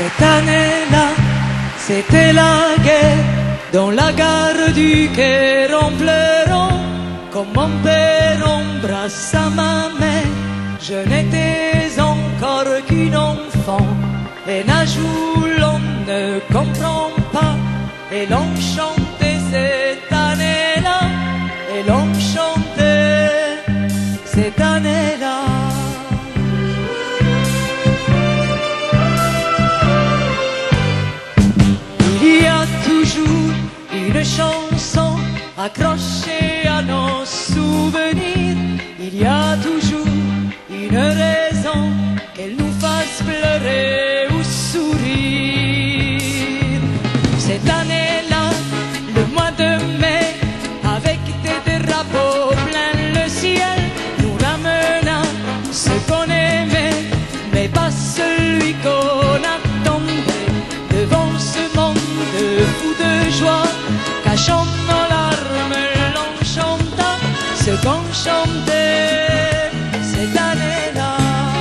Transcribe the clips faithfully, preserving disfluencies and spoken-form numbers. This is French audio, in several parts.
Cette année-là, c'était la guerre dans la gare du Caire en pleurant. Comme mon père embrassa ma mère, je n'étais encore qu'une enfant. Et un jour l'on ne comprend pas, et l'on chantait cette année-là, et l'on chantait cette année-là. Il y a toujours une chanson accrochée à nos souvenirs. Il y a toujours une raison qu'elle nous fasse pleurer ou sourire. Cette année-là, le mois de mai, avec des drapeaux plein le ciel, nous ramena ce qu'on aimait, mais pas celui qu'on attendait. Devant ce monde fou de joie, cachant nos larmes, l'on chanta ce qu'on chantait cette année-là.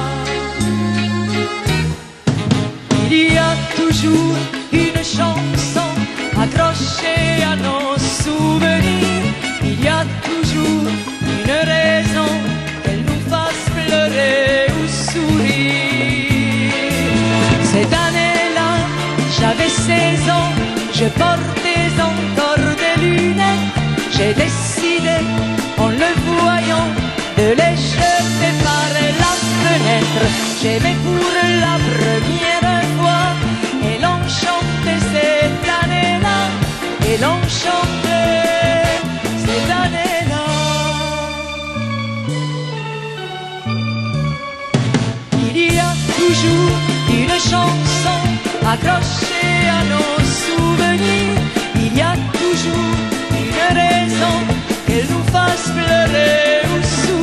Il y a toujours une chanson accrochée à nos souvenirs. Il y a toujours une raison qu'elle nous fasse pleurer ou sourire. Cette année-là, j'avais seize ans, je portais encore des lunettes. J'ai décidé, en le voyant, de les jeter par la fenêtre. J'aimais pour la première fois, et l'on chantait cette année-là, et l'on chantait cette année-là. Il y a toujours une chanson accrochée à nos souvenirs. Il y a toujours une raison qu'elle nous fasse pleurer ou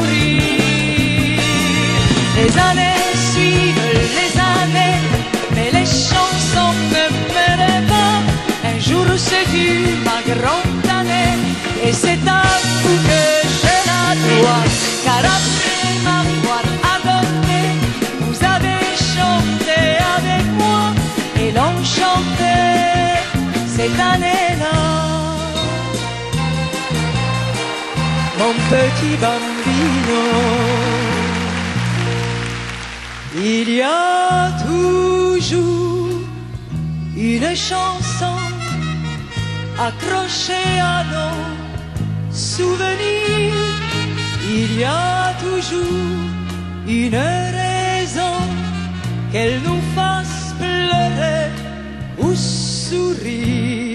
sourire. Les années suivent les années, mais les chansons ne meurent pas. Un jour ce fut ma grande année, et c'est à vous que je la dois. Car après m'avoir adopté, vous avez chanté avec moi, et l'on chantait cette année-là. Mon petit bambino, il y a toujours une chanson accrochée à nos souvenirs. Il y a toujours une raison qu'elle nous fasse pleurer ou sourire.